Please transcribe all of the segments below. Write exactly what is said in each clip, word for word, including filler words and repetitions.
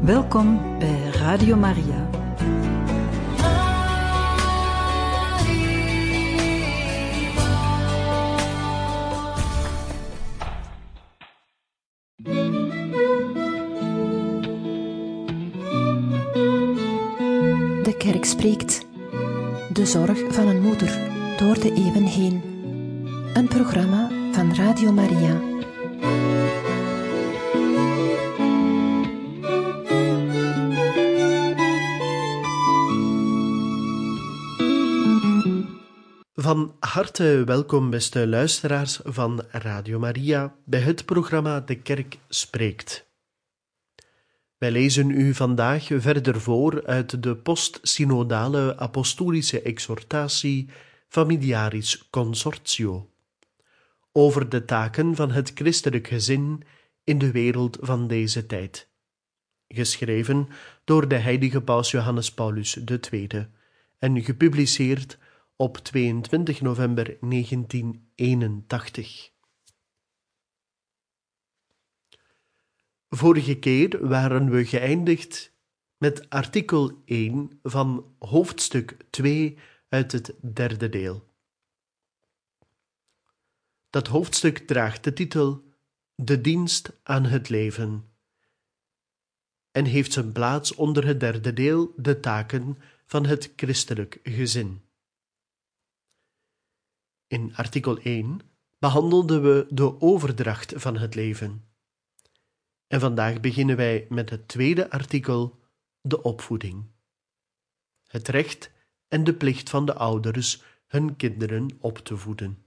Welkom bij Radio Maria. De kerk spreekt. De zorg van een moeder door de eeuwen heen. Een programma van Radio Maria. Van harte welkom, beste luisteraars van Radio Maria, bij het programma De Kerk Spreekt. Wij lezen u vandaag verder voor uit de post-synodale apostolische exhortatie Familiaris Consortio over de taken van het christelijk gezin in de wereld van deze tijd, geschreven door de heilige paus Johannes Paulus de Tweede en gepubliceerd op tweeëntwintig november negentien eenentachtig. Vorige keer waren we geëindigd met artikel één van hoofdstuk twee uit het derde deel. Dat hoofdstuk draagt de titel De dienst aan het leven en heeft zijn plaats onder het derde deel, de taken van het christelijk gezin. In artikel één behandelden we de overdracht van het leven. En vandaag beginnen wij met het tweede artikel, de opvoeding. Het recht en de plicht van de ouders hun kinderen op te voeden.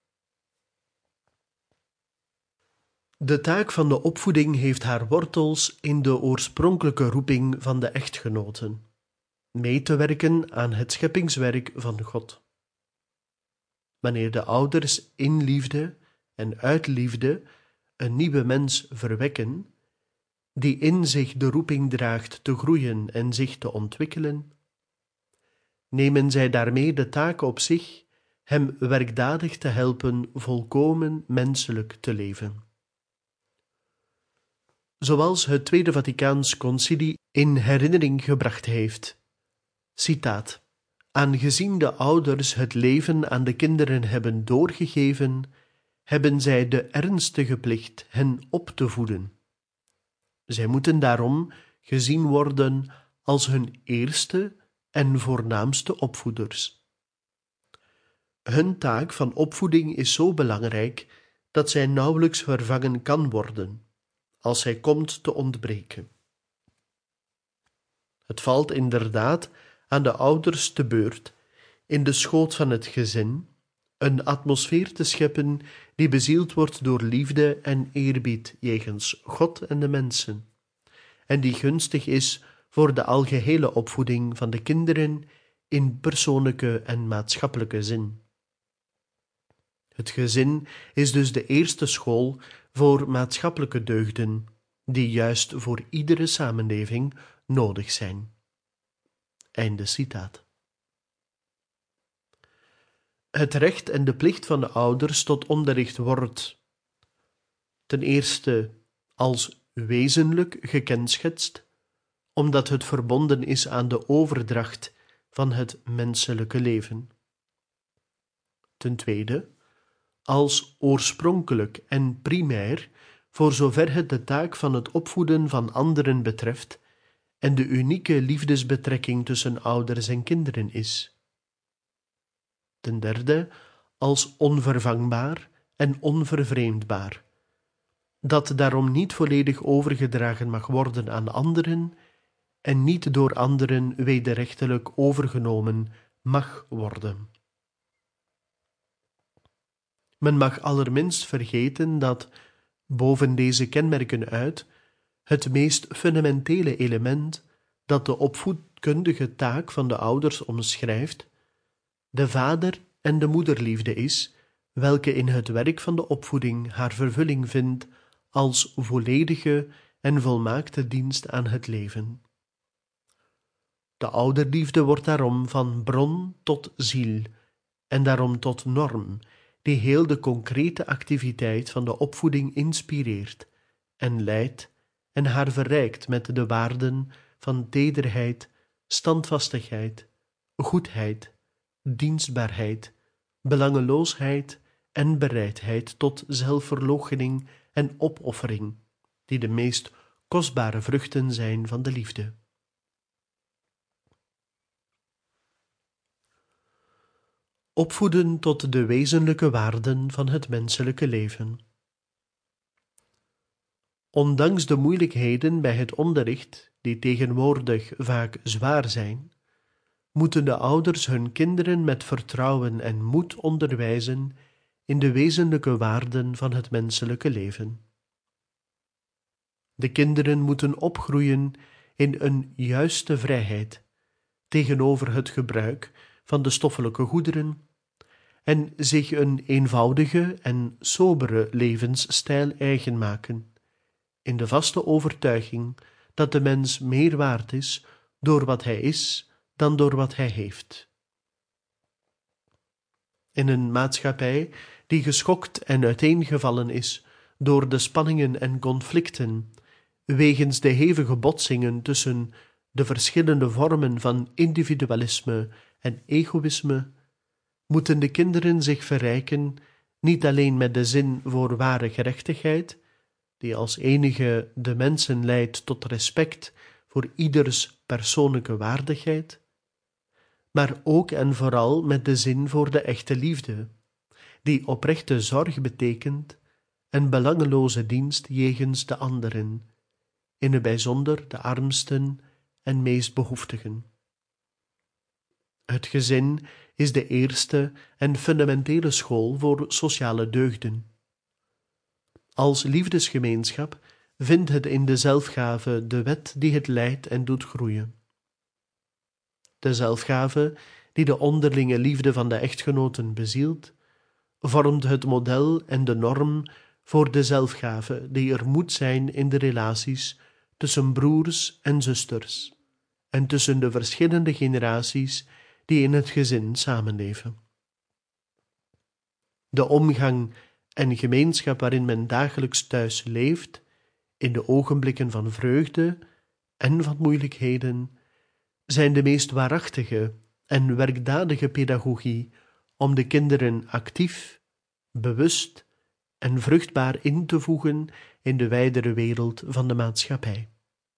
De taak van de opvoeding heeft haar wortels in de oorspronkelijke roeping van de echtgenoten, mee te werken aan het scheppingswerk van God. Wanneer de ouders in liefde en uit liefde een nieuwe mens verwekken, die in zich de roeping draagt te groeien en zich te ontwikkelen, nemen zij daarmee de taak op zich hem werkdadig te helpen volkomen menselijk te leven. Zoals het Tweede Vaticaans Concilie in herinnering gebracht heeft. Citaat: aangezien de ouders het leven aan de kinderen hebben doorgegeven, hebben zij de ernstige plicht hen op te voeden. Zij moeten daarom gezien worden als hun eerste en voornaamste opvoeders. Hun taak van opvoeding is zo belangrijk dat zij nauwelijks vervangen kan worden, als zij komt te ontbreken. Het valt inderdaad aan de ouders te beurt, in de schoot van het gezin, een atmosfeer te scheppen die bezield wordt door liefde en eerbied jegens God en de mensen, en die gunstig is voor de algehele opvoeding van de kinderen in persoonlijke en maatschappelijke zin. Het gezin is dus de eerste school voor maatschappelijke deugden, die juist voor iedere samenleving nodig zijn. Einde citaat. Het recht en de plicht van de ouders tot onderricht wordt ten eerste als wezenlijk gekenschetst, omdat het verbonden is aan de overdracht van het menselijke leven. Ten tweede als oorspronkelijk en primair, voor zover het de taak van het opvoeden van anderen betreft en de unieke liefdesbetrekking tussen ouders en kinderen is. Ten derde, als onvervangbaar en onvervreemdbaar, dat daarom niet volledig overgedragen mag worden aan anderen en niet door anderen wederrechtelijk overgenomen mag worden. Men mag allerminst vergeten dat, boven deze kenmerken uit, het meest fundamentele element dat de opvoedkundige taak van de ouders omschrijft, de vader- en de moederliefde is, welke in het werk van de opvoeding haar vervulling vindt als volledige en volmaakte dienst aan het leven. De ouderliefde wordt daarom van bron tot ziel en daarom tot norm, die heel de concrete activiteit van de opvoeding inspireert en leidt en haar verrijkt met de waarden van tederheid, standvastigheid, goedheid, dienstbaarheid, belangeloosheid en bereidheid tot zelfverloochening en opoffering, die de meest kostbare vruchten zijn van de liefde. Opvoeden tot de wezenlijke waarden van het menselijke leven. Ondanks de moeilijkheden bij het onderricht, die tegenwoordig vaak zwaar zijn, moeten de ouders hun kinderen met vertrouwen en moed onderwijzen in de wezenlijke waarden van het menselijke leven. De kinderen moeten opgroeien in een juiste vrijheid tegenover het gebruik van de stoffelijke goederen en zich een eenvoudige en sobere levensstijl eigen maken, in de vaste overtuiging dat de mens meer waard is door wat hij is dan door wat hij heeft. In een maatschappij die geschokt en uiteengevallen is door de spanningen en conflicten, wegens de hevige botsingen tussen de verschillende vormen van individualisme en egoïsme, moeten de kinderen zich verrijken niet alleen met de zin voor ware gerechtigheid, die als enige de mensen leidt tot respect voor ieders persoonlijke waardigheid, maar ook en vooral met de zin voor de echte liefde, die oprechte zorg betekent en belangeloze dienst jegens de anderen, in het bijzonder de armsten en meest behoeftigen. Het gezin is de eerste en fundamentele school voor sociale deugden. Als liefdesgemeenschap vindt het in de zelfgave de wet die het leidt en doet groeien. De zelfgave die de onderlinge liefde van de echtgenoten bezielt, vormt het model en de norm voor de zelfgave die er moet zijn in de relaties tussen broers en zusters en tussen de verschillende generaties die in het gezin samenleven. De omgang en gemeenschap waarin men dagelijks thuis leeft, in de ogenblikken van vreugde en van moeilijkheden, zijn de meest waarachtige en werkdadige pedagogie om de kinderen actief, bewust en vruchtbaar in te voegen in de wijdere wereld van de maatschappij.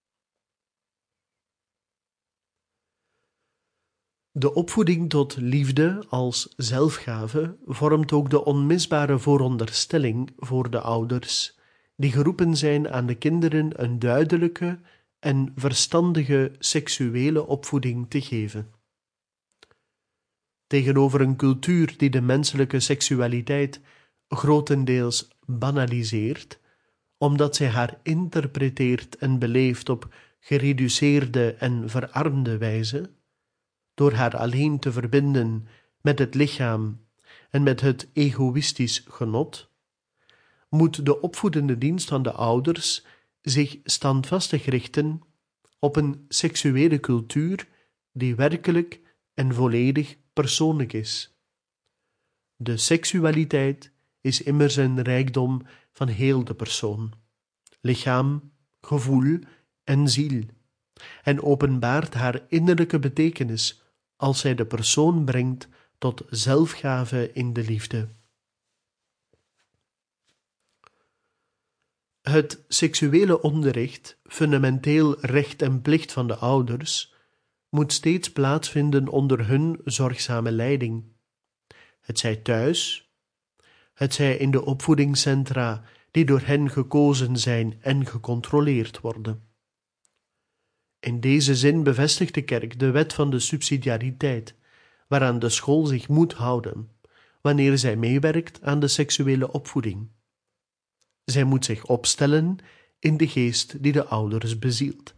De opvoeding tot liefde als zelfgave vormt ook de onmisbare vooronderstelling voor de ouders, die geroepen zijn aan de kinderen een duidelijke en verstandige seksuele opvoeding te geven. Tegenover een cultuur die de menselijke seksualiteit grotendeels banaliseert, omdat zij haar interpreteert en beleeft op gereduceerde en verarmde wijze, door haar alleen te verbinden met het lichaam en met het egoïstisch genot, moet de opvoedende dienst van de ouders zich standvastig richten op een seksuele cultuur die werkelijk en volledig persoonlijk is. De seksualiteit is immers een rijkdom van heel de persoon, lichaam, gevoel en ziel, en openbaart haar innerlijke betekenis als zij de persoon brengt tot zelfgave in de liefde. Het seksuele onderricht, fundamenteel recht en plicht van de ouders, moet steeds plaatsvinden onder hun zorgzame leiding. Het zij thuis, het zij in de opvoedingscentra die door hen gekozen zijn en gecontroleerd worden. In deze zin bevestigt de kerk de wet van de subsidiariteit, waaraan de school zich moet houden, wanneer zij meewerkt aan de seksuele opvoeding. Zij moet zich opstellen in de geest die de ouders bezielt.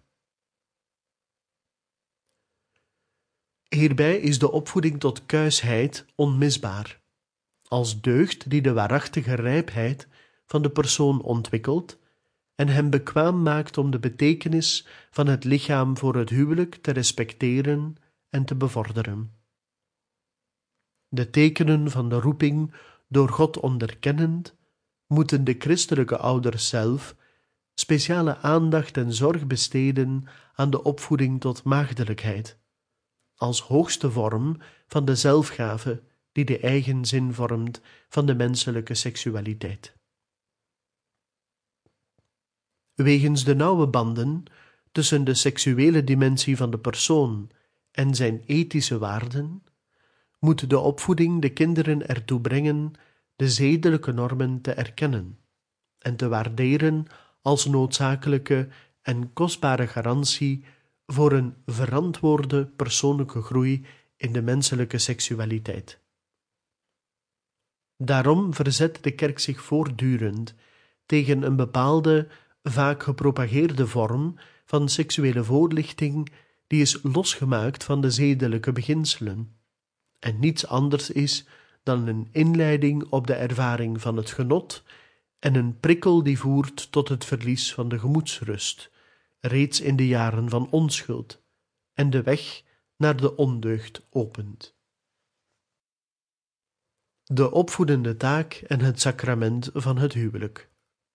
Hierbij is de opvoeding tot kuisheid onmisbaar, als deugd die de waarachtige rijpheid van de persoon ontwikkelt en hem bekwaam maakt om de betekenis van het lichaam voor het huwelijk te respecteren en te bevorderen. De tekenen van de roeping door God onderkennend, moeten de christelijke ouders zelf speciale aandacht en zorg besteden aan de opvoeding tot maagdelijkheid, als hoogste vorm van de zelfgave die de eigen zin vormt van de menselijke seksualiteit. Wegens de nauwe banden tussen de seksuele dimensie van de persoon en zijn ethische waarden, moet de opvoeding de kinderen ertoe brengen de zedelijke normen te erkennen en te waarderen als noodzakelijke en kostbare garantie voor een verantwoorde persoonlijke groei in de menselijke seksualiteit. Daarom verzet de kerk zich voortdurend tegen een bepaalde, vaak gepropageerde vorm van seksuele voorlichting die is losgemaakt van de zedelijke beginselen en niets anders is dan een inleiding op de ervaring van het genot en een prikkel die voert tot het verlies van de gemoedsrust, reeds in de jaren van onschuld, en de weg naar de ondeugd opent. De opvoedende taak en het sacrament van het huwelijk.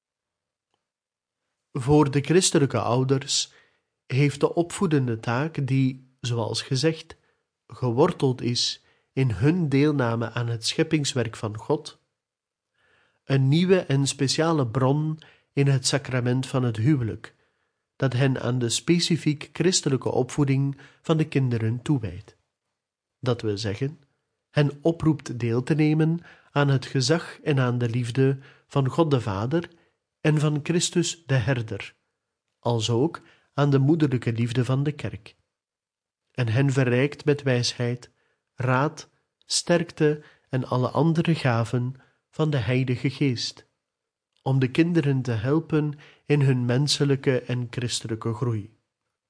Voor de christelijke ouders heeft de opvoedende taak die, zoals gezegd, geworteld is in hun deelname aan het scheppingswerk van God, een nieuwe en speciale bron in het sacrament van het huwelijk, dat hen aan de specifiek christelijke opvoeding van de kinderen toewijdt. Dat wil zeggen, hen oproept deel te nemen aan het gezag en aan de liefde van God de Vader en van Christus de Herder, als ook aan de moederlijke liefde van de kerk, en hen verrijkt met wijsheid, raad, sterkte en alle andere gaven van de Heilige Geest, om de kinderen te helpen in hun menselijke en christelijke groei.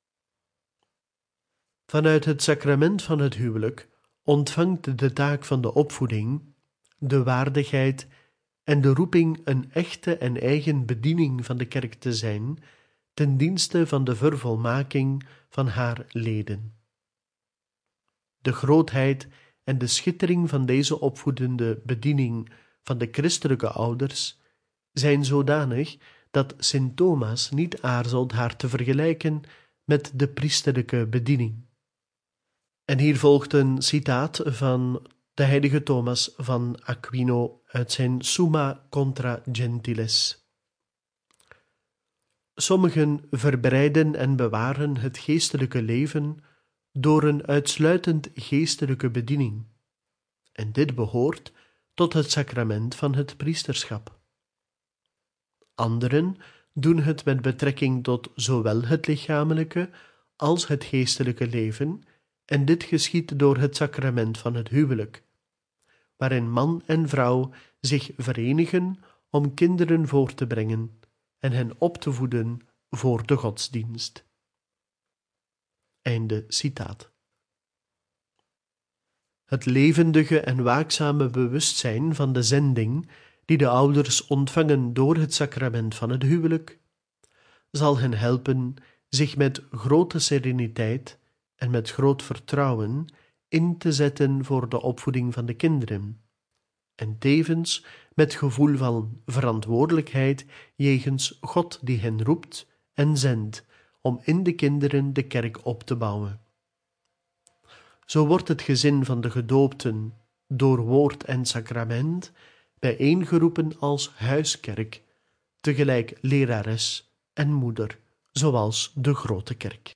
Vanuit het sacrament van het huwelijk ontvangt de taak van de opvoeding de waardigheid en de roeping een echte en eigen bediening van de kerk te zijn ten dienste van de vervolmaking van haar leden. De grootheid en de schittering van deze opvoedende bediening van de christelijke ouders zijn zodanig dat Sint Thomas niet aarzelt haar te vergelijken met de priesterlijke bediening. En hier volgt een citaat van de heilige Thomas van Aquino uit zijn Summa contra Gentiles. Sommigen verbreiden en bewaren het geestelijke leven door een uitsluitend geestelijke bediening, en dit behoort tot het sacrament van het priesterschap. Anderen doen het met betrekking tot zowel het lichamelijke als het geestelijke leven, en dit geschiedt door het sacrament van het huwelijk, waarin man en vrouw zich verenigen om kinderen voor te brengen en hen op te voeden voor de godsdienst. Einde citaat. Het levendige en waakzame bewustzijn van de zending die de ouders ontvangen door het sacrament van het huwelijk, zal hen helpen zich met grote sereniteit en met groot vertrouwen in te zetten voor de opvoeding van de kinderen, en tevens met gevoel van verantwoordelijkheid jegens God die hen roept en zendt om in de kinderen de kerk op te bouwen. Zo wordt het gezin van de gedoopten door woord en sacrament bijeengeroepen als huiskerk, tegelijk lerares en moeder, zoals de grote kerk.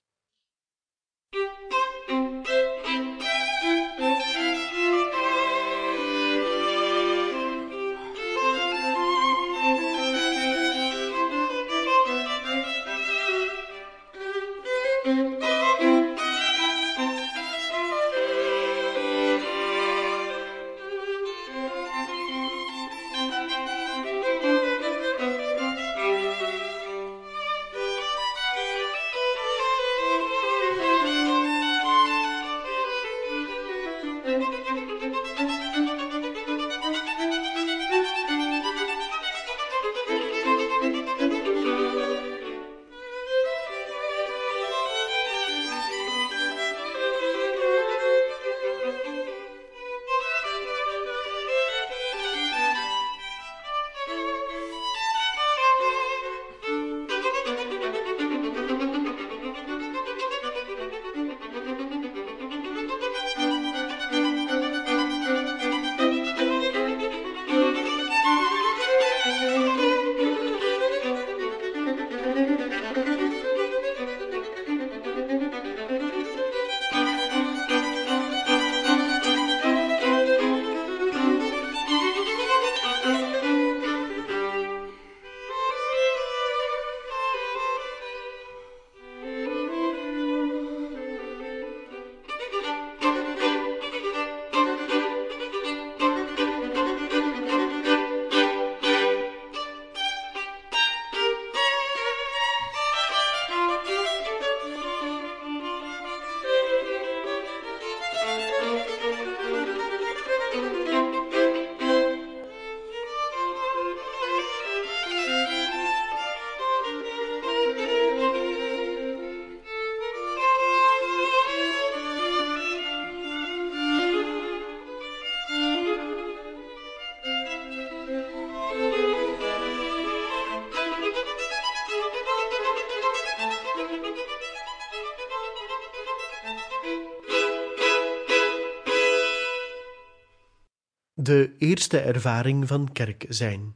De eerste ervaring van kerk zijn.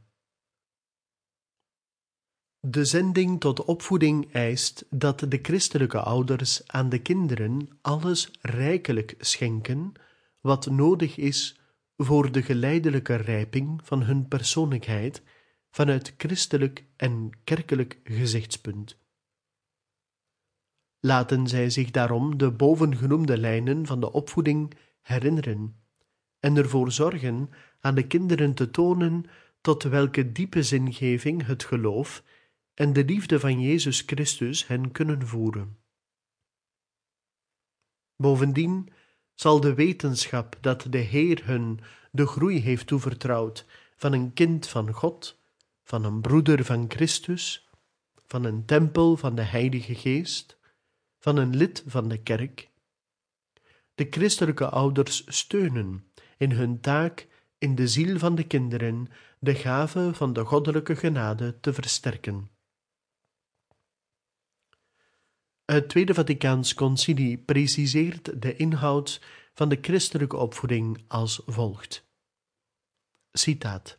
De zending tot opvoeding eist dat de christelijke ouders aan de kinderen alles rijkelijk schenken wat nodig is voor de geleidelijke rijping van hun persoonlijkheid vanuit christelijk en kerkelijk gezichtspunt. Laten zij zich daarom de bovengenoemde lijnen van de opvoeding herinneren en ervoor zorgen aan de kinderen te tonen tot welke diepe zingeving het geloof en de liefde van Jezus Christus hen kunnen voeren. Bovendien zal de wetenschap dat de Heer hun de groei heeft toevertrouwd van een kind van God, van een broeder van Christus, van een tempel van de Heilige Geest, van een lid van de kerk, de christelijke ouders steunen in hun taak in de ziel van de kinderen de gave van de goddelijke genade te versterken. Het Tweede Vaticaans Concilie preciseert de inhoud van de christelijke opvoeding als volgt. Citaat.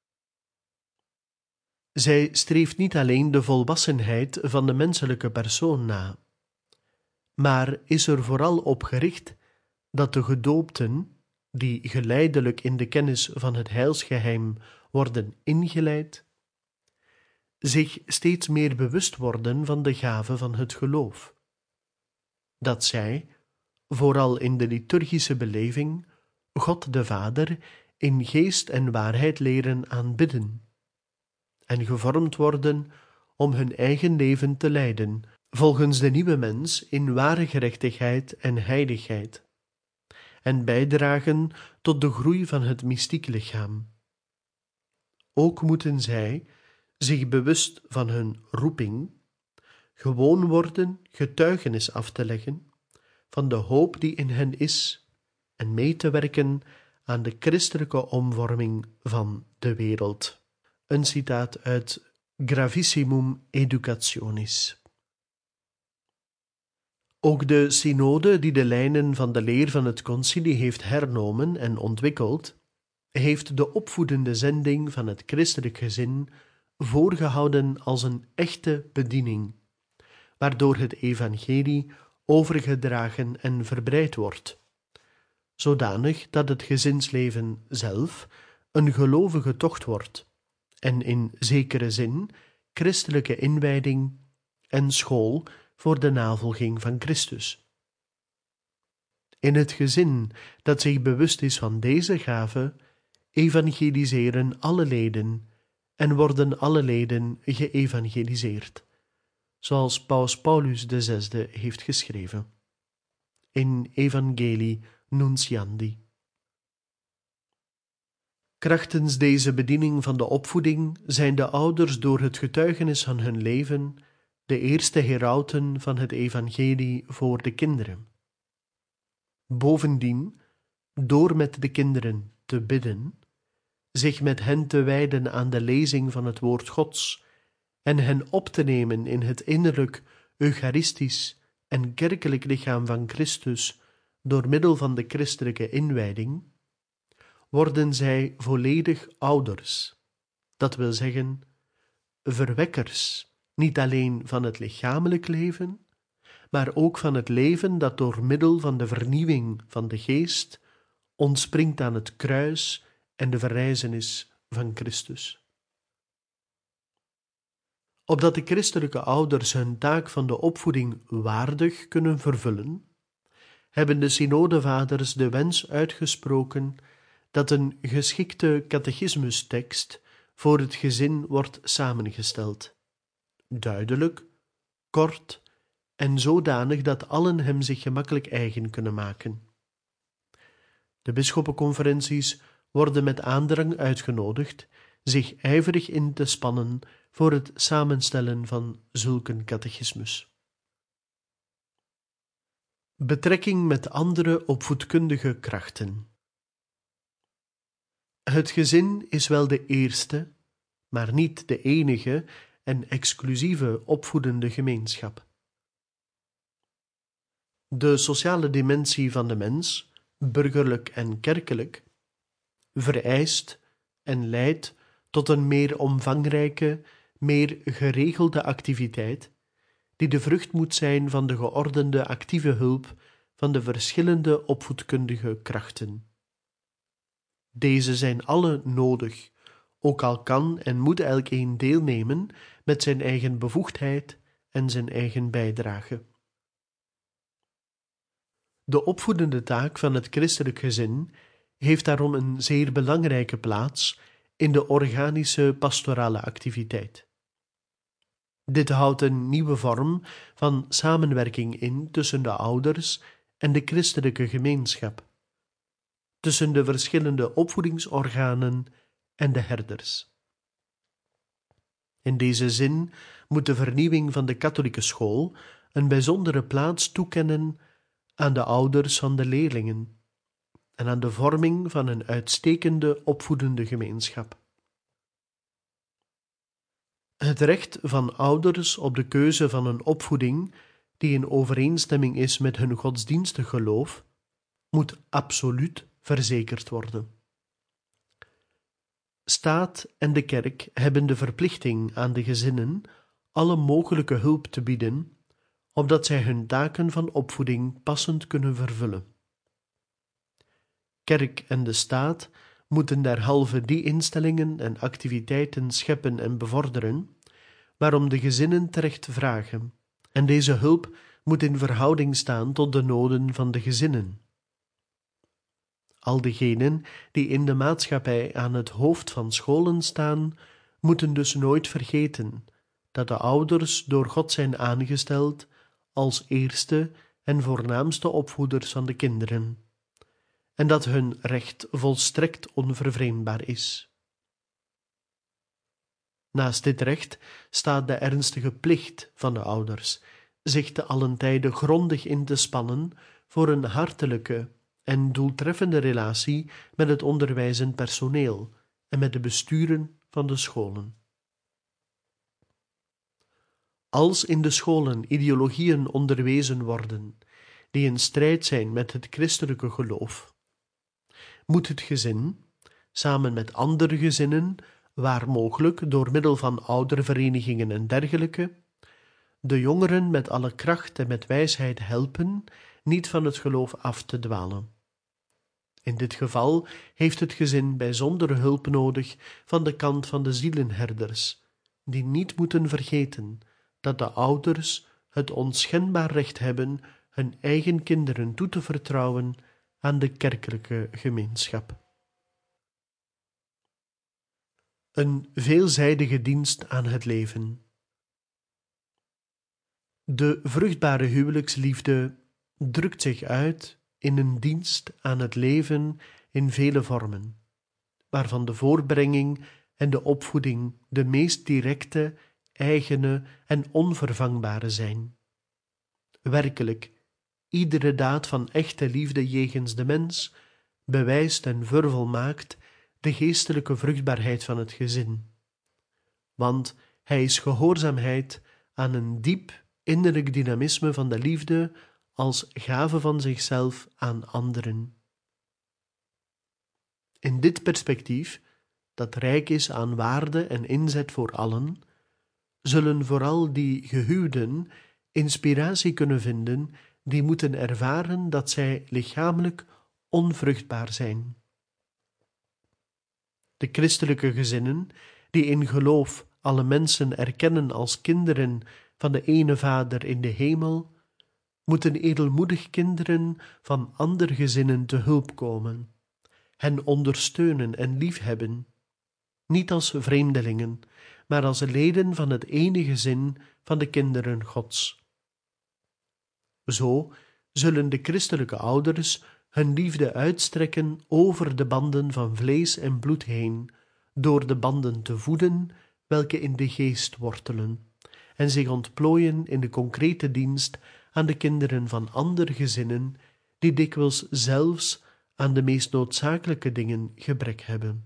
Zij streeft niet alleen de volwassenheid van de menselijke persoon na, maar is er vooral op gericht dat de gedoopten, die geleidelijk in de kennis van het heilsgeheim worden ingeleid, zich steeds meer bewust worden van de gave van het geloof. Dat zij, vooral in de liturgische beleving, God de Vader in geest en waarheid leren aanbidden en gevormd worden om hun eigen leven te leiden, volgens de nieuwe mens in ware gerechtigheid en heiligheid, en bijdragen tot de groei van het mystiek lichaam. Ook moeten zij, zich bewust van hun roeping, gewoon worden getuigenis af te leggen van de hoop die in hen is en mee te werken aan de christelijke omvorming van de wereld. Een citaat uit Gravissimum Educationis. Ook de synode die de lijnen van de leer van het concilie heeft hernomen en ontwikkeld, heeft de opvoedende zending van het christelijk gezin voorgehouden als een echte bediening, waardoor het evangelie overgedragen en verbreid wordt, zodanig dat het gezinsleven zelf een gelovige tocht wordt en in zekere zin christelijke inwijding en school voor de navolging van Christus. In het gezin dat zich bewust is van deze gave, evangeliseren alle leden en worden alle leden geëvangeliseerd, zoals Paus Paulus de Zesde heeft geschreven in Evangelii Nuntiandi. Krachtens deze bediening van de opvoeding zijn de ouders door het getuigenis van hun leven de eerste herauten van het evangelie voor de kinderen. Bovendien, door met de kinderen te bidden, zich met hen te wijden aan de lezing van het woord Gods en hen op te nemen in het innerlijk eucharistisch en kerkelijk lichaam van Christus door middel van de christelijke inwijding, worden zij volledig ouders, dat wil zeggen, verwekkers, niet alleen van het lichamelijk leven, maar ook van het leven dat door middel van de vernieuwing van de geest ontspringt aan het kruis en de verrijzenis van Christus. Opdat de christelijke ouders hun taak van de opvoeding waardig kunnen vervullen, hebben de synodevaders de wens uitgesproken dat een geschikte catechismustekst voor het gezin wordt samengesteld, duidelijk, kort en zodanig dat allen hem zich gemakkelijk eigen kunnen maken. De bisschoppenconferenties worden met aandrang uitgenodigd zich ijverig in te spannen voor het samenstellen van zulk een catechismus. Betrekking met andere opvoedkundige krachten. Het gezin is wel de eerste, maar niet de enige en exclusieve opvoedende gemeenschap. De sociale dimensie van de mens, burgerlijk en kerkelijk, vereist en leidt tot een meer omvangrijke, meer geregelde activiteit, die de vrucht moet zijn van de geordende actieve hulp van de verschillende opvoedkundige krachten. Deze zijn alle nodig, ook al kan en moet elkeen deelnemen met zijn eigen bevoegdheid en zijn eigen bijdrage. De opvoedende taak van het christelijk gezin heeft daarom een zeer belangrijke plaats in de organische pastorale activiteit. Dit houdt een nieuwe vorm van samenwerking in tussen de ouders en de christelijke gemeenschap, tussen de verschillende opvoedingsorganen en de herders. In deze zin moet de vernieuwing van de katholieke school een bijzondere plaats toekennen aan de ouders van de leerlingen en aan de vorming van een uitstekende opvoedende gemeenschap. Het recht van ouders op de keuze van een opvoeding die in overeenstemming is met hun godsdienstig geloof, moet absoluut verzekerd worden. Staat en de kerk hebben de verplichting aan de gezinnen alle mogelijke hulp te bieden, opdat zij hun taken van opvoeding passend kunnen vervullen. Kerk en de staat moeten derhalve die instellingen en activiteiten scheppen en bevorderen, waarom de gezinnen terecht vragen, en deze hulp moet in verhouding staan tot de noden van de gezinnen. Al degenen die in de maatschappij aan het hoofd van scholen staan, moeten dus nooit vergeten dat de ouders door God zijn aangesteld als eerste en voornaamste opvoeders van de kinderen, en dat hun recht volstrekt onvervreemdbaar is. Naast dit recht staat de ernstige plicht van de ouders, zich te allen tijde grondig in te spannen voor een hartelijke en doeltreffende relatie met het onderwijzend personeel en met de besturen van de scholen. Als in de scholen ideologieën onderwezen worden die in strijd zijn met het christelijke geloof, moet het gezin, samen met andere gezinnen, waar mogelijk door middel van ouderverenigingen en dergelijke, de jongeren met alle kracht en met wijsheid helpen niet van het geloof af te dwalen. In dit geval heeft het gezin bijzondere hulp nodig van de kant van de zielenherders, die niet moeten vergeten dat de ouders het onschendbaar recht hebben hun eigen kinderen toe te vertrouwen aan de kerkelijke gemeenschap. Een veelzijdige dienst aan het leven. De vruchtbare huwelijksliefde drukt zich uit in een dienst aan het leven in vele vormen, waarvan de voorbrenging en de opvoeding de meest directe, eigene en onvervangbare zijn. Werkelijk, iedere daad van echte liefde jegens de mens bewijst en vervolmaakt de geestelijke vruchtbaarheid van het gezin, want hij is gehoorzaamheid aan een diep innerlijk dynamisme van de liefde als gave van zichzelf aan anderen. In dit perspectief, dat rijk is aan waarde en inzet voor allen, zullen vooral die gehuwden inspiratie kunnen vinden die moeten ervaren dat zij lichamelijk onvruchtbaar zijn. De christelijke gezinnen, die in geloof alle mensen erkennen als kinderen van de ene Vader in de hemel, moeten edelmoedig kinderen van andere gezinnen te hulp komen, hen ondersteunen en liefhebben, niet als vreemdelingen, maar als leden van het ene gezin van de kinderen Gods. Zo zullen de christelijke ouders hun liefde uitstrekken over de banden van vlees en bloed heen, door de banden te voeden welke in de geest wortelen, en zich ontplooien in de concrete dienst aan de kinderen van andere gezinnen, die dikwijls zelfs aan de meest noodzakelijke dingen gebrek hebben.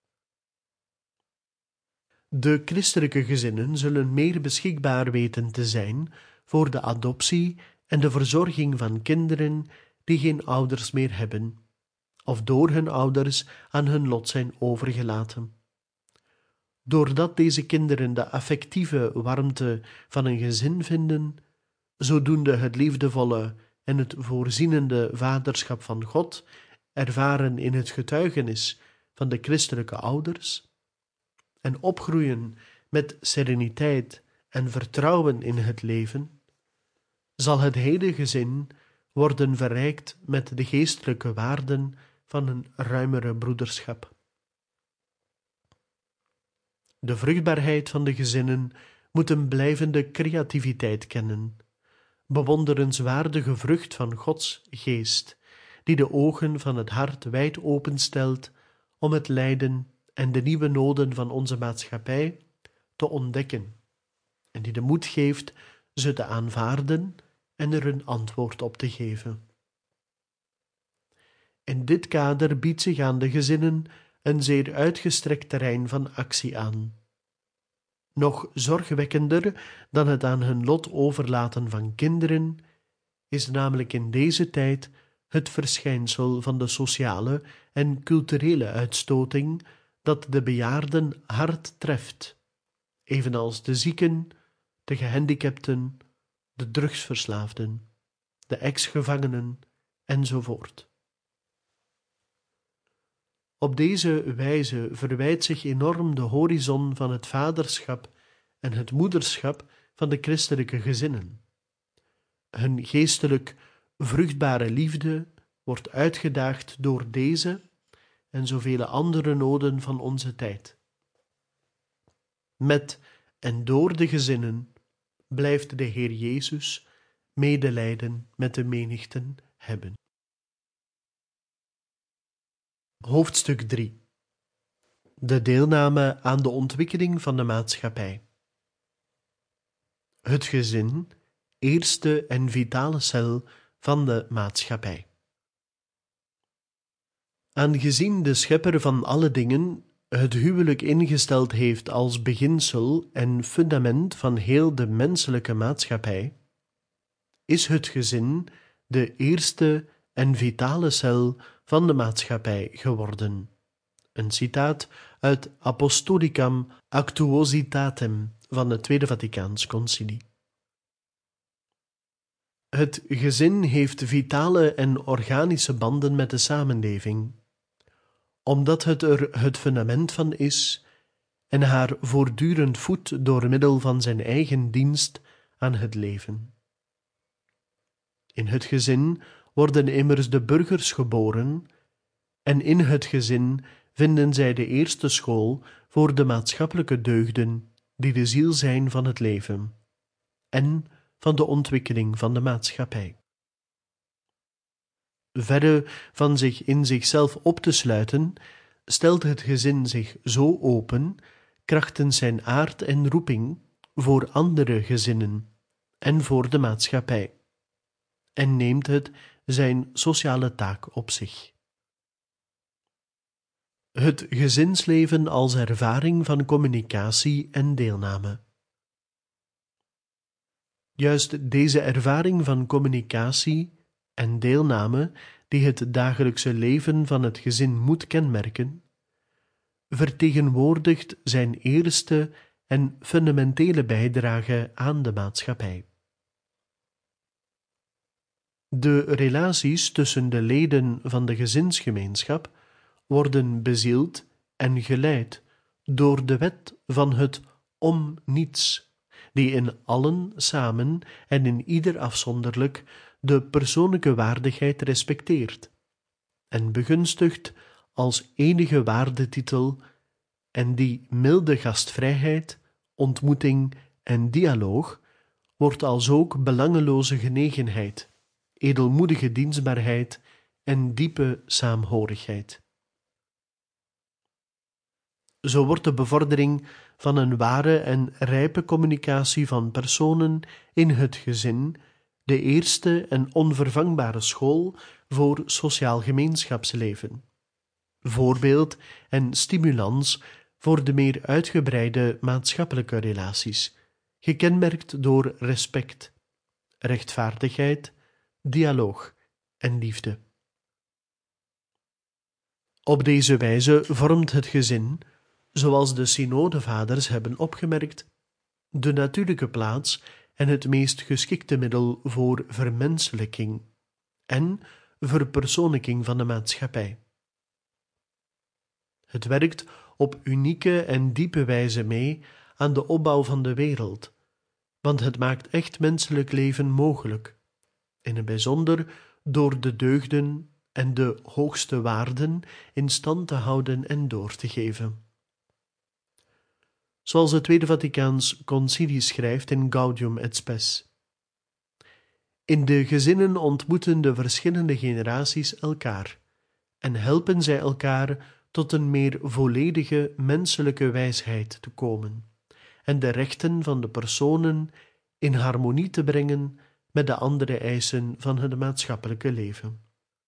De christelijke gezinnen zullen meer beschikbaar weten te zijn voor de adoptie en de verzorging van kinderen die geen ouders meer hebben, of door hun ouders aan hun lot zijn overgelaten. Doordat deze kinderen de affectieve warmte van een gezin vinden, zodoende het liefdevolle en het voorzienende vaderschap van God ervaren in het getuigenis van de christelijke ouders en opgroeien met sereniteit en vertrouwen in het leven, zal het hele gezin worden verrijkt met de geestelijke waarden van een ruimere broederschap. De vruchtbaarheid van de gezinnen moet een blijvende creativiteit kennen, bewonderenswaardige vrucht van Gods geest, die de ogen van het hart wijd openstelt om het lijden en de nieuwe noden van onze maatschappij te ontdekken, en die de moed geeft ze te aanvaarden en er een antwoord op te geven. In dit kader biedt zich aan de gezinnen een zeer uitgestrekt terrein van actie aan. Nog zorgwekkender dan het aan hun lot overlaten van kinderen is namelijk in deze tijd het verschijnsel van de sociale en culturele uitstoting dat de bejaarden hard treft, evenals de zieken, de gehandicapten, de drugsverslaafden, de ex-gevangenen enzovoort. Op deze wijze verwijdt zich enorm de horizon van het vaderschap en het moederschap van de christelijke gezinnen. Hun geestelijk vruchtbare liefde wordt uitgedaagd door deze en zoveel andere noden van onze tijd. Met en door de gezinnen blijft de Heer Jezus medelijden met de menigten hebben. Hoofdstuk drie. De deelname aan de ontwikkeling van de maatschappij. Het gezin, eerste en vitale cel van de maatschappij. Aangezien de Schepper van alle dingen het huwelijk ingesteld heeft als beginsel en fundament van heel de menselijke maatschappij, is het gezin de eerste en vitale cel van de maatschappij geworden. Een citaat uit Apostolicam Actuositatem van het Tweede Vaticaans Concilie. Het gezin heeft vitale en organische banden met de samenleving, omdat het er het fundament van is en haar voortdurend voedt door middel van zijn eigen dienst aan het leven. In het gezin worden immers de burgers geboren en in het gezin vinden zij de eerste school voor de maatschappelijke deugden die de ziel zijn van het leven en van de ontwikkeling van de maatschappij. Verre van zich in zichzelf op te sluiten, stelt het gezin zich zo open, krachtens zijn aard en roeping, voor andere gezinnen en voor de maatschappij, en neemt het zijn sociale taak op zich. Het gezinsleven als ervaring van communicatie en deelname. Juist deze ervaring van communicatie en deelname, die het dagelijkse leven van het gezin moet kenmerken, vertegenwoordigt zijn eerste en fundamentele bijdrage aan de maatschappij. De relaties tussen de leden van de gezinsgemeenschap worden bezield en geleid door de wet van het om niets, die in allen samen en in ieder afzonderlijk de persoonlijke waardigheid respecteert en begunstigt als enige waardetitel, en die milde gastvrijheid, ontmoeting en dialoog wordt alzook belangeloze genegenheid, edelmoedige dienstbaarheid en diepe saamhorigheid. Zo wordt de bevordering van een ware en rijpe communicatie van personen in het gezin de eerste en onvervangbare school voor sociaal gemeenschapsleven, voorbeeld en stimulans voor de meer uitgebreide maatschappelijke relaties, gekenmerkt door respect, rechtvaardigheid, dialoog en liefde. Op deze wijze vormt het gezin, zoals de synodevaders hebben opgemerkt, de natuurlijke plaats en het meest geschikte middel voor vermenselijking en verpersoonlijking van de maatschappij. Het werkt op unieke en diepe wijze mee aan de opbouw van de wereld, want het maakt echt menselijk leven mogelijk, in het bijzonder door de deugden en de hoogste waarden in stand te houden en door te geven. Zoals het Tweede Vaticaans Concilie schrijft in Gaudium et Spes. In de gezinnen ontmoeten de verschillende generaties elkaar en helpen zij elkaar tot een meer volledige menselijke wijsheid te komen en de rechten van de personen in harmonie te brengen met de andere eisen van het maatschappelijke leven.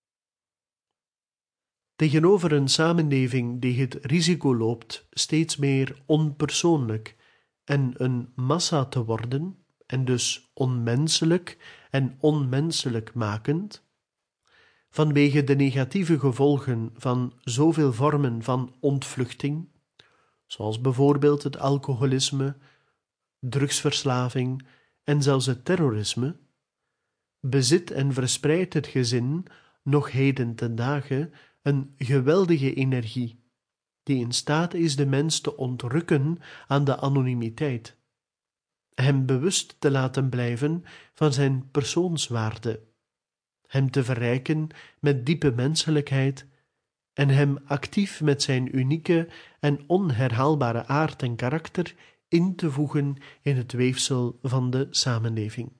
Tegenover een samenleving die het risico loopt steeds meer onpersoonlijk en een massa te worden, en dus onmenselijk en onmenselijk makend, vanwege de negatieve gevolgen van zoveel vormen van ontvluchting, zoals bijvoorbeeld het alcoholisme, drugsverslaving en zelfs het terrorisme, bezit en verspreidt het gezin nog heden ten dagen een geweldige energie, die in staat is de mens te ontrukken aan de anonimiteit, hem bewust te laten blijven van zijn persoonswaarde, hem te verrijken met diepe menselijkheid en hem actief met zijn unieke en onherhaalbare aard en karakter in te voegen in het weefsel van de samenleving.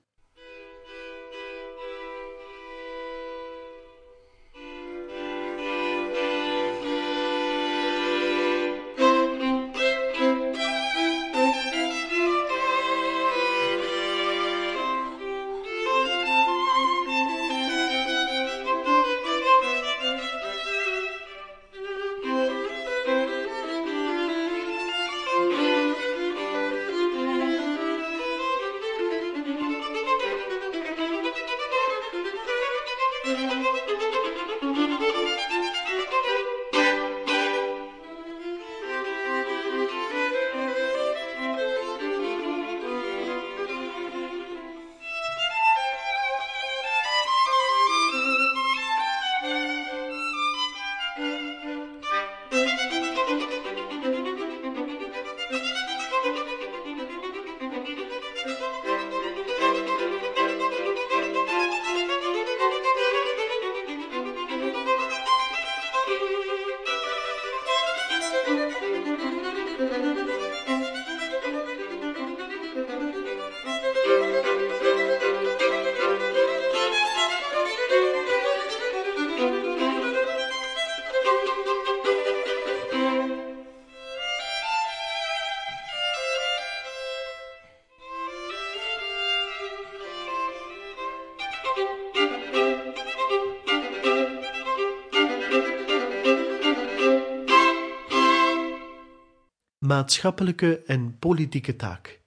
Maatschappelijke en politieke taak.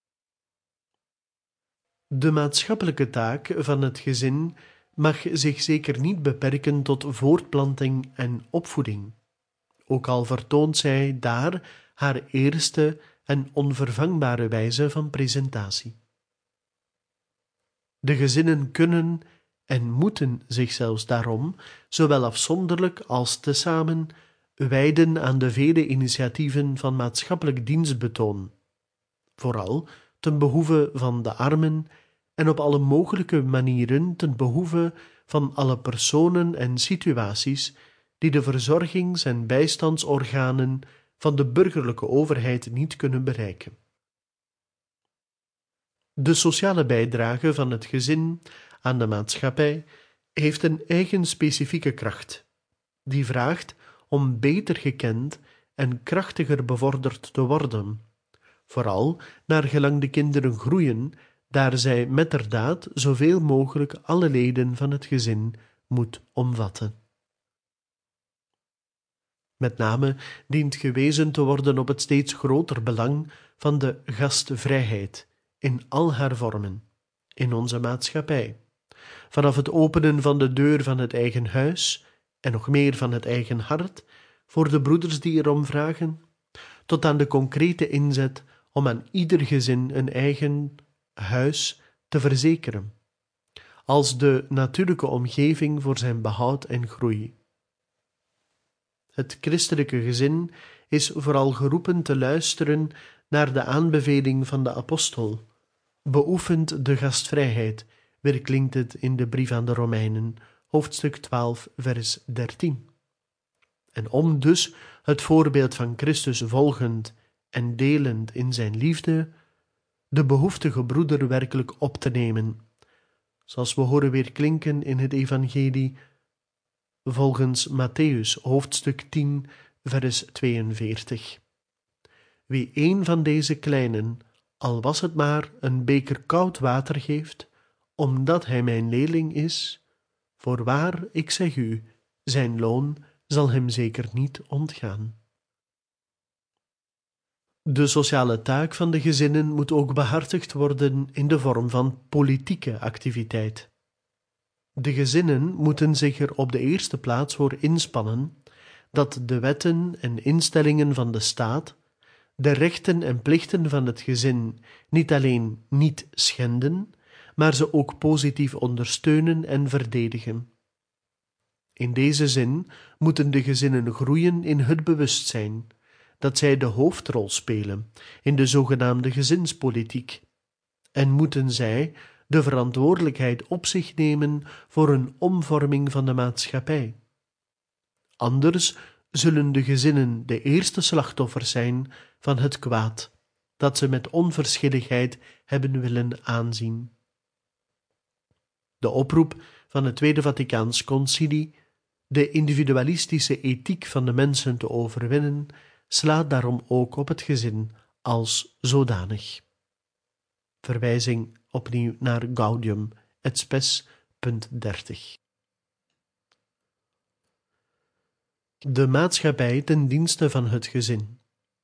De maatschappelijke taak van het gezin mag zich zeker niet beperken tot voortplanting en opvoeding, ook al vertoont zij daar haar eerste en onvervangbare wijze van presentatie. De gezinnen kunnen en moeten zich zelfs daarom, zowel afzonderlijk als tezamen, wijden aan de vele initiatieven van maatschappelijk dienstbetoon, vooral ten behoeve van de armen en op alle mogelijke manieren ten behoeve van alle personen en situaties die de verzorgings- en bijstandsorganen van de burgerlijke overheid niet kunnen bereiken. De sociale bijdrage van het gezin aan de maatschappij heeft een eigen specifieke kracht, die vraagt om beter gekend en krachtiger bevorderd te worden, vooral naar gelang de kinderen groeien, daar zij metterdaad zoveel mogelijk alle leden van het gezin moet omvatten. Met name dient gewezen te worden op het steeds groter belang van de gastvrijheid in al haar vormen in onze maatschappij, vanaf het openen van de deur van het eigen huis en nog meer van het eigen hart voor de broeders die erom vragen, tot aan de concrete inzet om aan ieder gezin een eigen huis te verzekeren, als de natuurlijke omgeving voor zijn behoud en groei. Het christelijke gezin is vooral geroepen te luisteren naar de aanbeveling van de apostel: beoefent de gastvrijheid, weerklinkt het in de brief aan de Romeinen, hoofdstuk twaalf, vers dertien. En om dus het voorbeeld van Christus volgend en delend in zijn liefde, de behoeftige broeder werkelijk op te nemen, zoals we horen weerklinken in het evangelie volgens Mattheüs, hoofdstuk tien, vers tweeënveertig. Wie een van deze kleinen, al was het maar een beker koud water geeft, omdat hij mijn leerling is, voorwaar, ik zeg u, zijn loon zal hem zeker niet ontgaan. De sociale taak van de gezinnen moet ook behartigd worden in de vorm van politieke activiteit. De gezinnen moeten zich er op de eerste plaats voor inspannen dat de wetten en instellingen van de staat de rechten en plichten van het gezin niet alleen niet schenden, maar ze ook positief ondersteunen en verdedigen. In deze zin moeten de gezinnen groeien in het bewustzijn dat zij de hoofdrol spelen in de zogenaamde gezinspolitiek, en moeten zij de verantwoordelijkheid op zich nemen voor een omvorming van de maatschappij. Anders zullen de gezinnen de eerste slachtoffers zijn van het kwaad dat ze met onverschilligheid hebben willen aanzien. De oproep van het Tweede Vaticaans Concilie, de individualistische ethiek van de mensen te overwinnen, slaat daarom ook op het gezin als zodanig. Verwijzing opnieuw naar Gaudium et Spes, punt dertig. De maatschappij ten dienste van het gezin.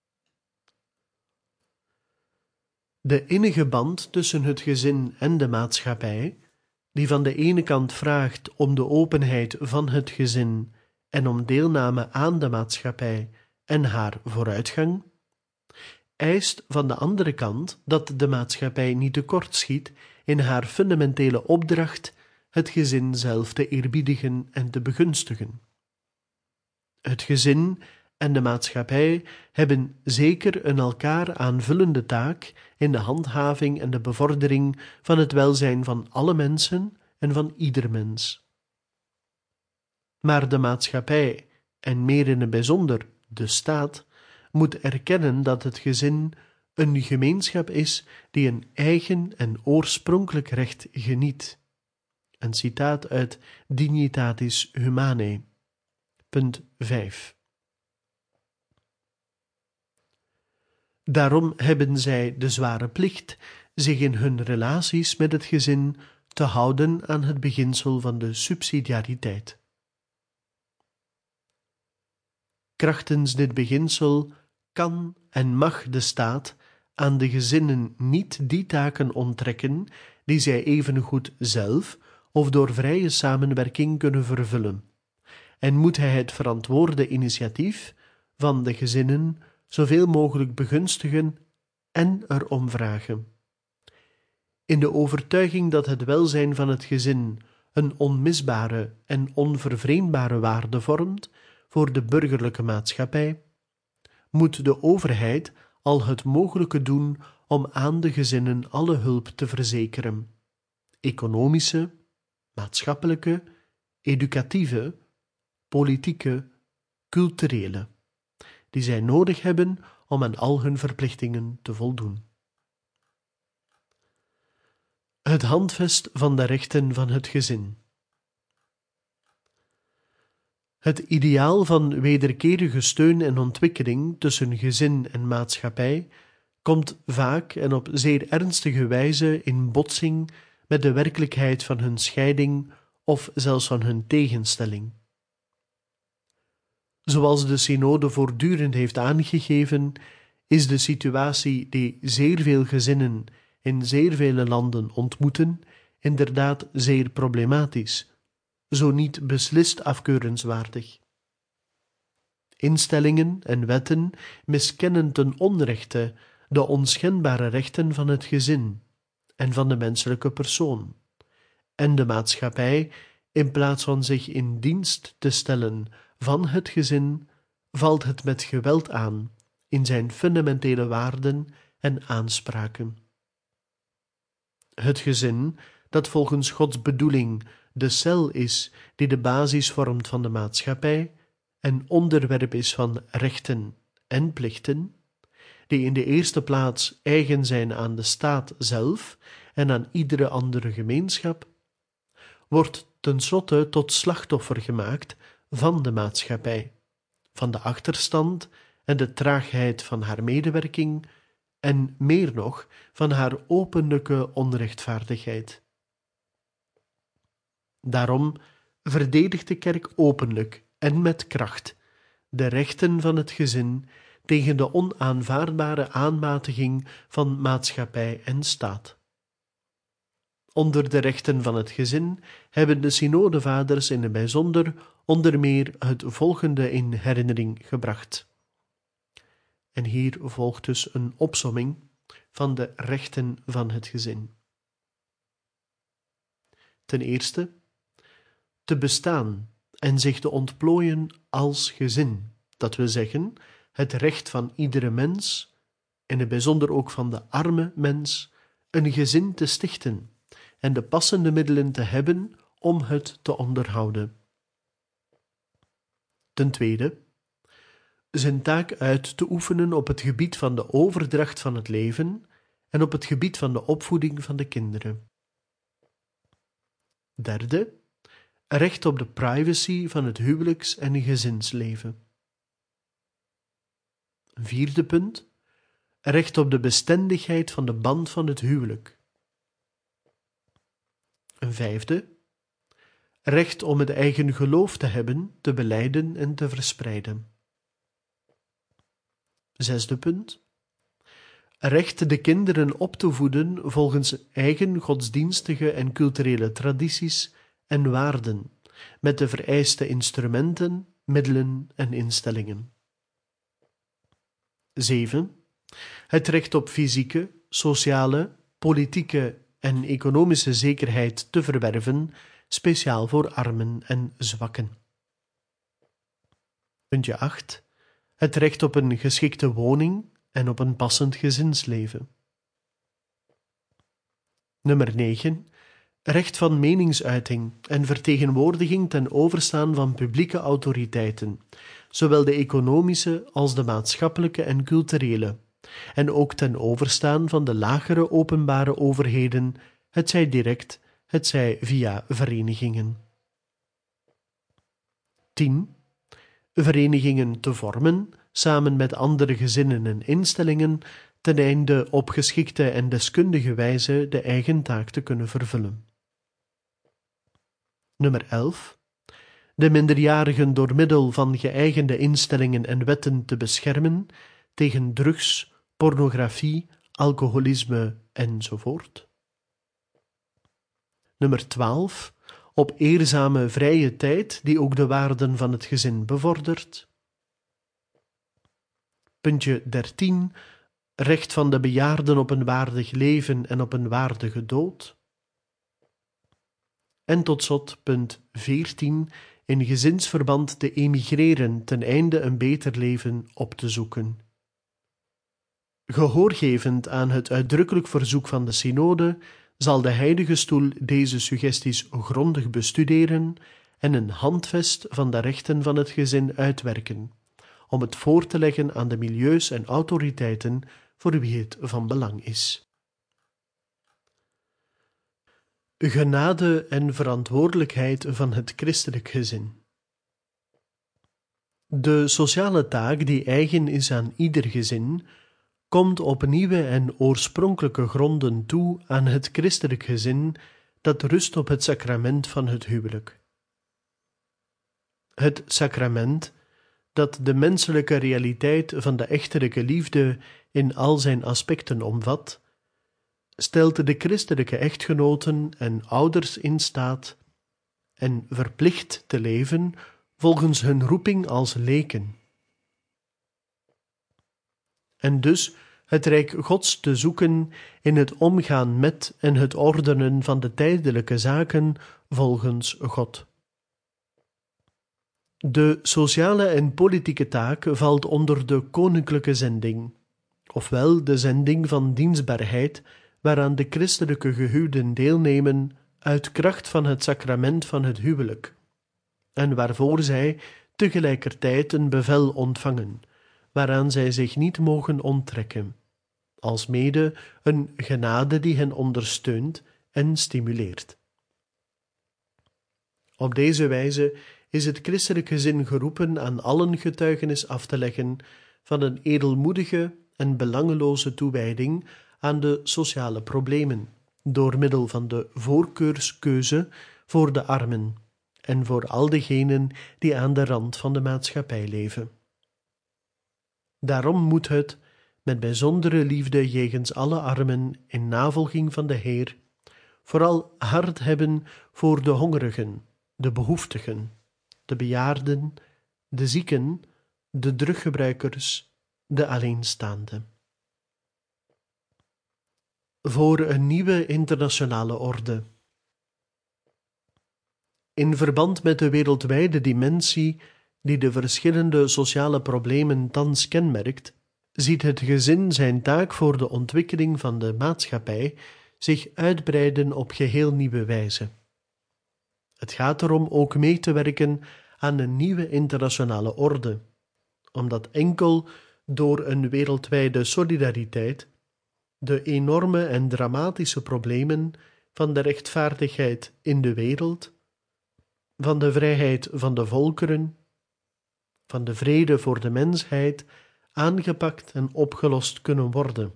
De innige band tussen het gezin en de maatschappij, die van de ene kant vraagt om de openheid van het gezin en om deelname aan de maatschappij en haar vooruitgang, eist van de andere kant dat de maatschappij niet tekortschiet in haar fundamentele opdracht het gezin zelf te eerbiedigen en te begunstigen. Het gezin en de maatschappij hebben zeker een elkaar aanvullende taak in de handhaving en de bevordering van het welzijn van alle mensen en van ieder mens. Maar de maatschappij, en meer in het bijzonder de staat, moet erkennen dat het gezin een gemeenschap is die een eigen en oorspronkelijk recht geniet. Een citaat uit Dignitatis Humanae, punt vijf. Daarom hebben zij de zware plicht zich in hun relaties met het gezin te houden aan het beginsel van de subsidiariteit. Krachtens dit beginsel kan en mag de staat aan de gezinnen niet die taken onttrekken die zij evengoed zelf of door vrije samenwerking kunnen vervullen, en moet hij het verantwoorde initiatief van de gezinnen zoveel mogelijk begunstigen en erom vragen. In de overtuiging dat het welzijn van het gezin een onmisbare en onvervreemdbare waarde vormt voor de burgerlijke maatschappij, moet de overheid al het mogelijke doen om aan de gezinnen alle hulp te verzekeren, economische, maatschappelijke, educatieve, politieke, culturele, die zij nodig hebben om aan al hun verplichtingen te voldoen. Het handvest van de rechten van het gezin. Het ideaal van wederkerige steun en ontwikkeling tussen gezin en maatschappij komt vaak en op zeer ernstige wijze in botsing met de werkelijkheid van hun scheiding of zelfs van hun tegenstelling. Zoals de synode voortdurend heeft aangegeven, is de situatie die zeer veel gezinnen in zeer vele landen ontmoeten inderdaad zeer problematisch, zo niet beslist afkeurenswaardig. Instellingen en wetten miskennen ten onrechte de onschendbare rechten van het gezin en van de menselijke persoon, en de maatschappij, in plaats van zich in dienst te stellen van het gezin, valt het met geweld aan in zijn fundamentele waarden en aanspraken. Het gezin, dat volgens Gods bedoeling de cel is die de basis vormt van de maatschappij en onderwerp is van rechten en plichten, die in de eerste plaats eigen zijn aan de staat zelf en aan iedere andere gemeenschap, wordt tenslotte tot slachtoffer gemaakt van de maatschappij, van de achterstand en de traagheid van haar medewerking en meer nog van haar openlijke onrechtvaardigheid. Daarom verdedigt de kerk openlijk en met kracht de rechten van het gezin tegen de onaanvaardbare aanmatiging van maatschappij en staat. Onder de rechten van het gezin hebben de synodevaders in het bijzonder onder meer het volgende in herinnering gebracht. En hier volgt dus een opsomming van de rechten van het gezin. Ten eerste, te bestaan en zich te ontplooien als gezin, dat wil zeggen, het recht van iedere mens, in het bijzonder ook van de arme mens, een gezin te stichten en de passende middelen te hebben om het te onderhouden. Ten tweede, zijn taak uit te oefenen op het gebied van de overdracht van het leven en op het gebied van de opvoeding van de kinderen. Derde, recht op de privacy van het huwelijks- en gezinsleven. Vierde punt, recht op de bestendigheid van de band van het huwelijk. Een vijfde, recht om het eigen geloof te hebben, te belijden en te verspreiden. Zesde punt, recht de kinderen op te voeden volgens eigen godsdienstige en culturele tradities en waarden, met de vereiste instrumenten, middelen en instellingen. Zeven, het recht op fysieke, sociale, politieke en economische zekerheid te verwerven, speciaal voor armen en zwakken. Puntje acht, het recht op een geschikte woning en op een passend gezinsleven. Nummer negen, recht van meningsuiting en vertegenwoordiging ten overstaan van publieke autoriteiten, zowel de economische als de maatschappelijke en culturele, en ook ten overstaan van de lagere openbare overheden, hetzij direct, hetzij via verenigingen. tien. Verenigingen te vormen, samen met andere gezinnen en instellingen, ten einde op geschikte en deskundige wijze de eigen taak te kunnen vervullen. Nummer elf. De minderjarigen door middel van geëigende instellingen en wetten te beschermen tegen drugs, pornografie, alcoholisme enzovoort. Nummer twaalf. Op eerzame vrije tijd die ook de waarden van het gezin bevordert. Puntje dertien. Recht van de bejaarden op een waardig leven en op een waardige dood. En tot slot punt veertien. In gezinsverband te emigreren ten einde een beter leven op te zoeken. Gehoorgevend aan het uitdrukkelijk verzoek van de synode zal de Heilige Stoel deze suggesties grondig bestuderen en een handvest van de rechten van het gezin uitwerken, om het voor te leggen aan de milieus en autoriteiten voor wie het van belang is. Genade en verantwoordelijkheid van het christelijk gezin. De sociale taak die eigen is aan ieder gezin, komt op nieuwe en oorspronkelijke gronden toe aan het christelijk gezin dat rust op het sacrament van het huwelijk. Het sacrament, dat de menselijke realiteit van de echtelijke liefde in al zijn aspecten omvat, stelt de christelijke echtgenoten en ouders in staat en verplicht te leven volgens hun roeping als leken. En dus het rijk Gods te zoeken in het omgaan met en het ordenen van de tijdelijke zaken volgens God. De sociale en politieke taak valt onder de koninklijke zending, ofwel de zending van dienstbaarheid waaraan de christelijke gehuwden deelnemen uit kracht van het sacrament van het huwelijk, en waarvoor zij tegelijkertijd een bevel ontvangen, waaraan zij zich niet mogen onttrekken, alsmede een genade die hen ondersteunt en stimuleert. Op deze wijze is het christelijk gezin geroepen aan allen getuigenis af te leggen van een edelmoedige en belangeloze toewijding aan de sociale problemen, door middel van de voorkeurskeuze voor de armen en voor al degenen die aan de rand van de maatschappij leven. Daarom moet het, met bijzondere liefde jegens alle armen in navolging van de Heer, vooral hart hebben voor de hongerigen, de behoeftigen, de bejaarden, de zieken, de druggebruikers, de alleenstaanden. Voor een nieuwe internationale orde. In verband met de wereldwijde dimensie die de verschillende sociale problemen thans kenmerkt, ziet het gezin zijn taak voor de ontwikkeling van de maatschappij zich uitbreiden op geheel nieuwe wijze. Het gaat erom ook mee te werken aan een nieuwe internationale orde, omdat enkel door een wereldwijde solidariteit de enorme en dramatische problemen van de rechtvaardigheid in de wereld, van de vrijheid van de volkeren, van de vrede voor de mensheid aangepakt en opgelost kunnen worden.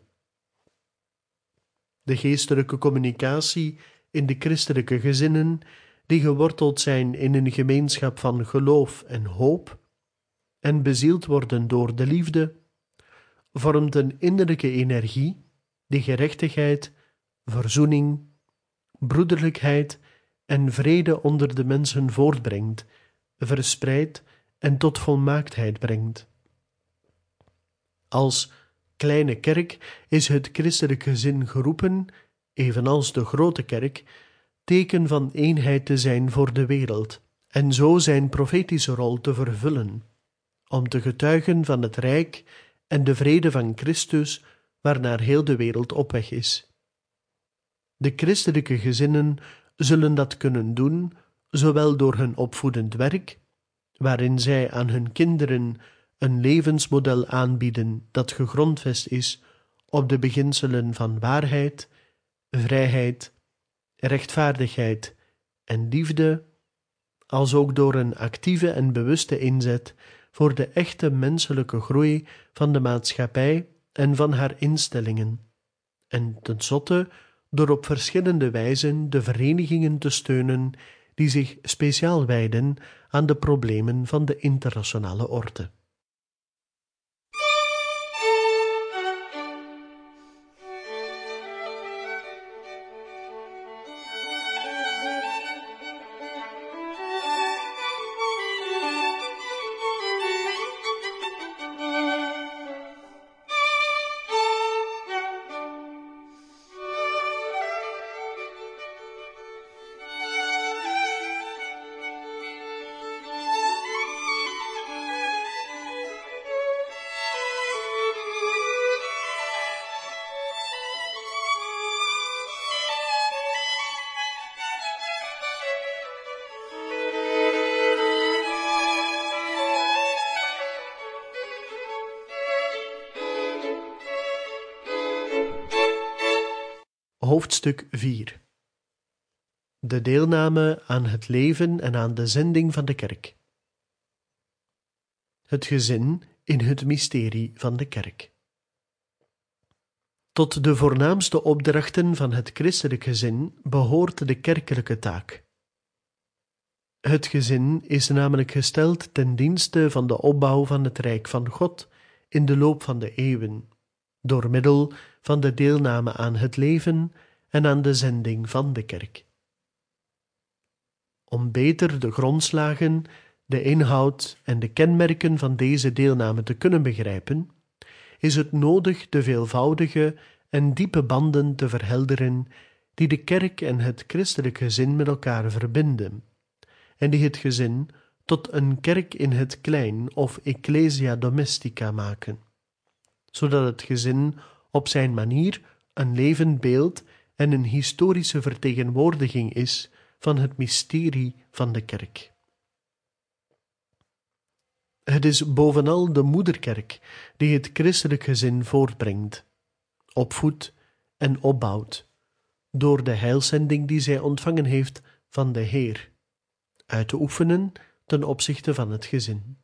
De geestelijke communicatie in de christelijke gezinnen, die geworteld zijn in een gemeenschap van geloof en hoop, en bezield worden door de liefde, vormt een innerlijke energie die gerechtigheid, verzoening, broederlijkheid en vrede onder de mensen voortbrengt, verspreidt en tot volmaaktheid brengt. Als kleine kerk is het christelijk gezin geroepen, evenals de grote kerk, teken van eenheid te zijn voor de wereld en zo zijn profetische rol te vervullen, om te getuigen van het rijk en de vrede van Christus waarnaar heel de wereld op weg is. De christelijke gezinnen zullen dat kunnen doen, zowel door hun opvoedend werk, waarin zij aan hun kinderen een levensmodel aanbieden dat gegrondvest is op de beginselen van waarheid, vrijheid, rechtvaardigheid en liefde, als ook door een actieve en bewuste inzet voor de echte menselijke groei van de maatschappij en van haar instellingen, en tenslotte door op verschillende wijzen de verenigingen te steunen die zich speciaal wijden aan de problemen van de internationale orde. Hoofdstuk vier. De deelname aan het leven en aan de zending van de kerk. Het gezin in het mysterie van de kerk. Tot de voornaamste opdrachten van het christelijk gezin behoort de kerkelijke taak. Het gezin is namelijk gesteld ten dienste van de opbouw van het rijk van God in de loop van de eeuwen, door middel van de deelname aan het leven en aan de zending van de kerk. Om beter de grondslagen, de inhoud en de kenmerken van deze deelname te kunnen begrijpen, is het nodig de veelvoudige en diepe banden te verhelderen die de kerk en het christelijk gezin met elkaar verbinden, en die het gezin tot een kerk in het klein of ecclesia domestica maken, zodat het gezin op zijn manier een levend beeld en een historische vertegenwoordiging is van het mysterie van de kerk. Het is bovenal de moederkerk die het christelijk gezin voortbrengt, opvoedt en opbouwt, door de heilzending die zij ontvangen heeft van de Heer, uit te oefenen ten opzichte van het gezin.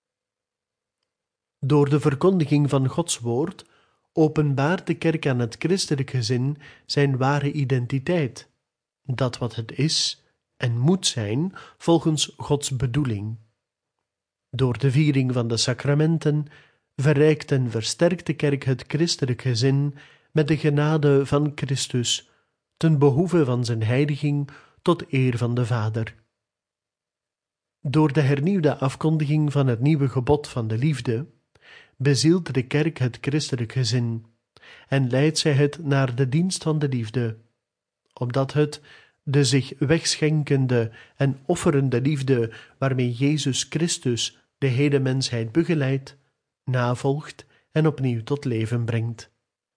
Door de verkondiging van Gods woord openbaart de kerk aan het christelijk gezin zijn ware identiteit, dat wat het is en moet zijn volgens Gods bedoeling. Door de viering van de sacramenten verrijkt en versterkt de kerk het christelijk gezin met de genade van Christus, ten behoeve van zijn heiliging tot eer van de Vader. Door de hernieuwde afkondiging van het nieuwe gebod van de liefde bezielt de kerk het christelijk gezin en leidt zij het naar de dienst van de liefde, opdat het de zich wegschenkende en offerende liefde waarmee Jezus Christus de hele mensheid begeleidt, navolgt en opnieuw tot leven brengt.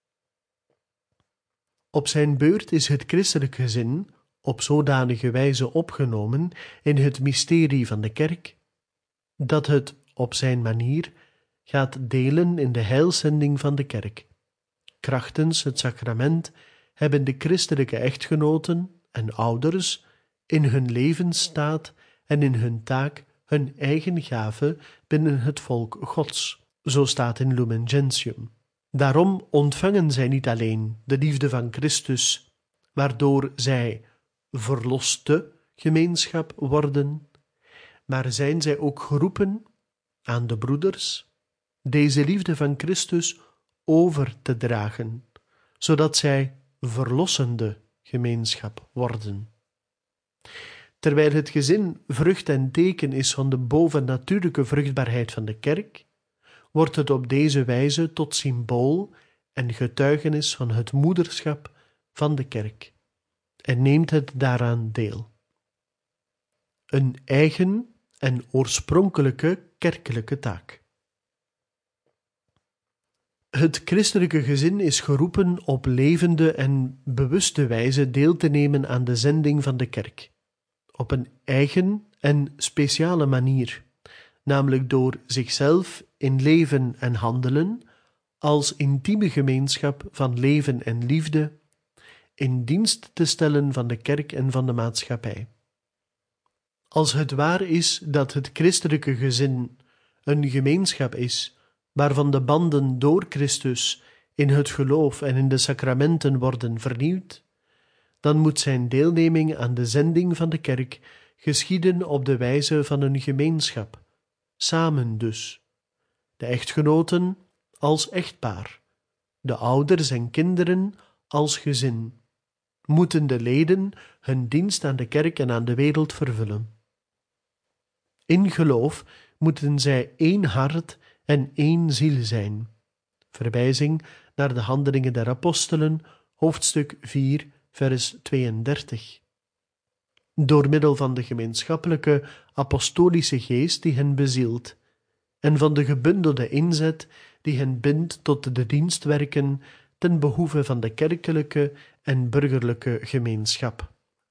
Op zijn beurt is het christelijk gezin op zodanige wijze opgenomen in het mysterie van de kerk, dat het op zijn manier gaat delen in de heilzending van de kerk. Krachtens het sacrament hebben de christelijke echtgenoten en ouders in hun levensstaat en in hun taak hun eigen gave binnen het volk Gods, zo staat in Lumen Gentium. Daarom ontvangen zij niet alleen de liefde van Christus, waardoor zij verloste gemeenschap worden, maar zijn zij ook geroepen aan de broeders deze liefde van Christus over te dragen, zodat zij verlossende gemeenschap worden. Terwijl het gezin vrucht en teken is van de bovennatuurlijke vruchtbaarheid van de kerk, wordt het op deze wijze tot symbool en getuigenis van het moederschap van de kerk en neemt het daaraan deel. Een eigen en oorspronkelijke kerkelijke taak. Het christelijke gezin is geroepen op levende en bewuste wijze deel te nemen aan de zending van de kerk, op een eigen en speciale manier, namelijk door zichzelf in leven en handelen, als intieme gemeenschap van leven en liefde, in dienst te stellen van de kerk en van de maatschappij. Als het waar is dat het christelijke gezin een gemeenschap is, waarvan de banden door Christus in het geloof en in de sacramenten worden vernieuwd, dan moet zijn deelneming aan de zending van de kerk geschieden op de wijze van een gemeenschap, samen dus, de echtgenoten als echtpaar, de ouders en kinderen als gezin, moeten de leden hun dienst aan de kerk en aan de wereld vervullen. In geloof moeten zij één hart en één ziel zijn. Verwijzing naar de Handelingen der Apostelen, hoofdstuk vier, vers tweeëndertig. Door middel van de gemeenschappelijke apostolische geest die hen bezielt en van de gebundelde inzet die hen bindt tot de dienstwerken ten behoeve van de kerkelijke en burgerlijke gemeenschap.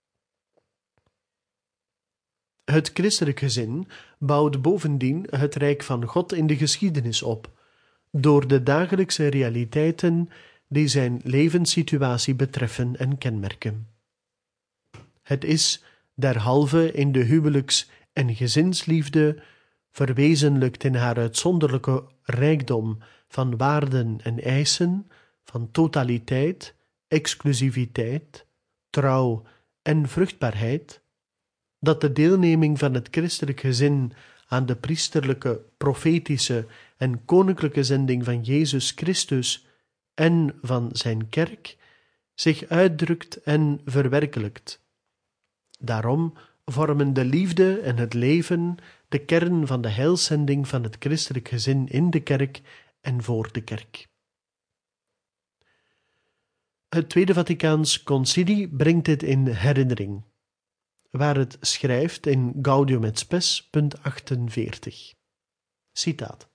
Het christelijk gezin bouwt bovendien het rijk van God in de geschiedenis op, door de dagelijkse realiteiten die zijn levenssituatie betreffen en kenmerken. Het is derhalve in de huwelijks- en gezinsliefde, verwezenlijkt in haar uitzonderlijke rijkdom van waarden en eisen, van totaliteit, exclusiviteit, trouw en vruchtbaarheid, dat de deelneming van het christelijk gezin aan de priesterlijke, profetische en koninklijke zending van Jezus Christus en van zijn kerk zich uitdrukt en verwerkelijkt. Daarom vormen de liefde en het leven de kern van de heilszending van het christelijk gezin in de kerk en voor de kerk. Het Tweede Vaticaans Concilie brengt dit in herinnering, waar het schrijft in Gaudium et Spes, punt achtenveertig. Citaat.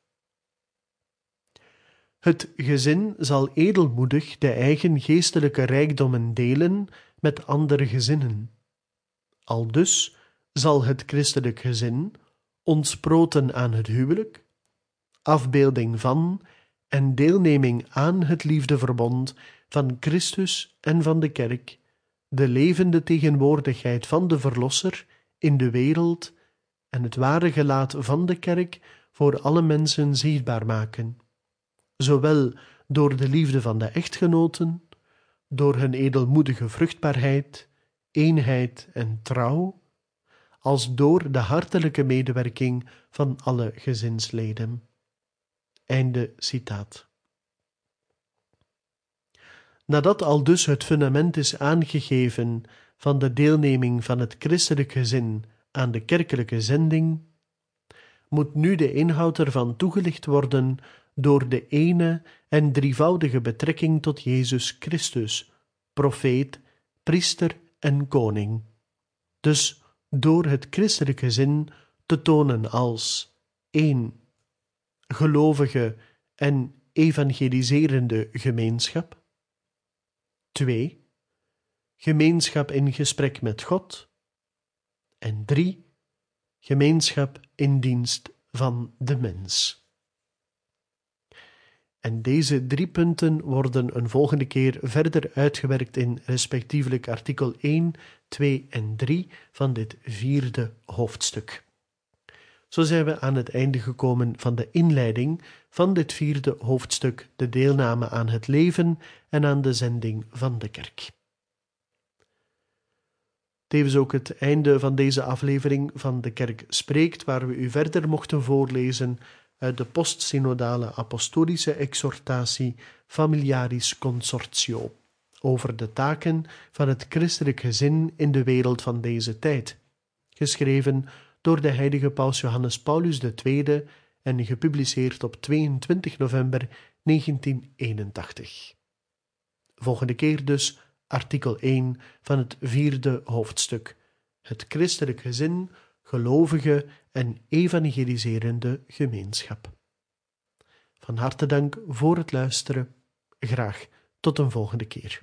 Het gezin zal edelmoedig de eigen geestelijke rijkdommen delen met andere gezinnen. Aldus zal het christelijk gezin, ontsproten aan het huwelijk, afbeelding van en deelneming aan het liefdeverbond van Christus en van de kerk, de levende tegenwoordigheid van de Verlosser in de wereld en het ware gelaat van de kerk voor alle mensen zichtbaar maken, zowel door de liefde van de echtgenoten, door hun edelmoedige vruchtbaarheid, eenheid en trouw, als door de hartelijke medewerking van alle gezinsleden. Einde citaat. Nadat aldus het fundament is aangegeven van de deelneming van het christelijk gezin aan de kerkelijke zending, moet nu de inhoud ervan toegelicht worden door de ene en drievoudige betrekking tot Jezus Christus, profeet, priester en koning. Dus door het christelijk gezin te tonen als één gelovige en evangeliserende gemeenschap, twee gemeenschap in gesprek met God en drie gemeenschap in dienst van de mens. En deze drie punten worden een volgende keer verder uitgewerkt in respectievelijk artikel één, twee en drie van dit vierde hoofdstuk. Zo zijn we aan het einde gekomen van de inleiding van dit vierde hoofdstuk, de deelname aan het leven en aan de zending van de kerk. Tevens ook het einde van deze aflevering van De Kerk Spreekt, waar we u verder mochten voorlezen uit de postsynodale apostolische exhortatie Familiaris Consortio over de taken van het christelijk gezin in de wereld van deze tijd, geschreven door de heilige Paus Johannes Paulus de Tweede en gepubliceerd op tweeëntwintig november negentien eenentachtig. Volgende keer dus artikel één van het vierde hoofdstuk, het christelijk gezin, gelovige en evangeliserende gemeenschap. Van harte dank voor het luisteren. Graag tot een volgende keer.